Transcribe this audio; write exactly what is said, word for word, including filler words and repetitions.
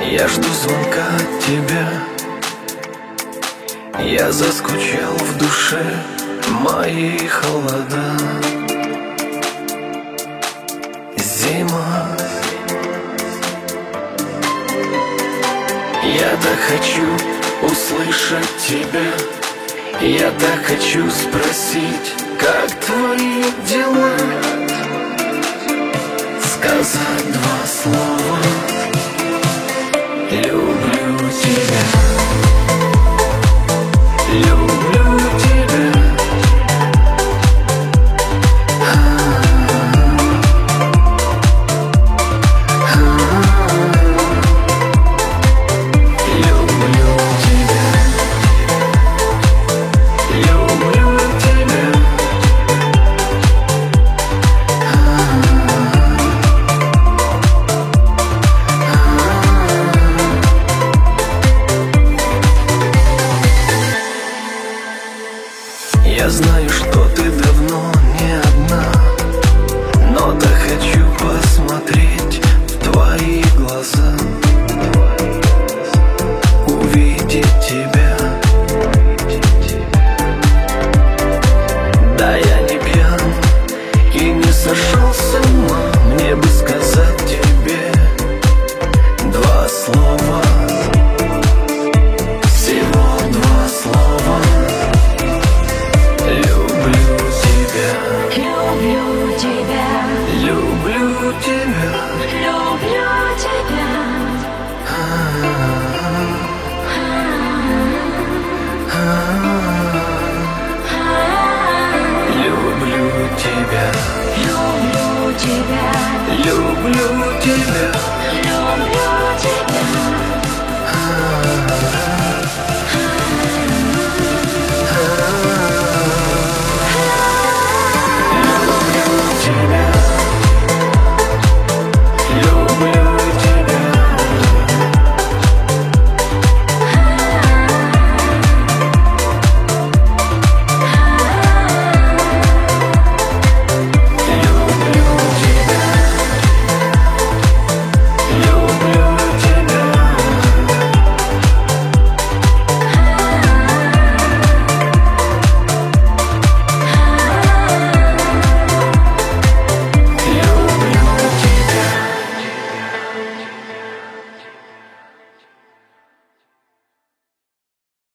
Я жду звонка от тебя. Я заскучал в душе, мои холода. Зима. Я так хочу услышать тебя. Я так хочу спросить, как твои дела. Сказать два слова: люблю тебя. Люблю тебя. Я знаю, что ты давно не одна, но так хочу посмотреть в твои глаза.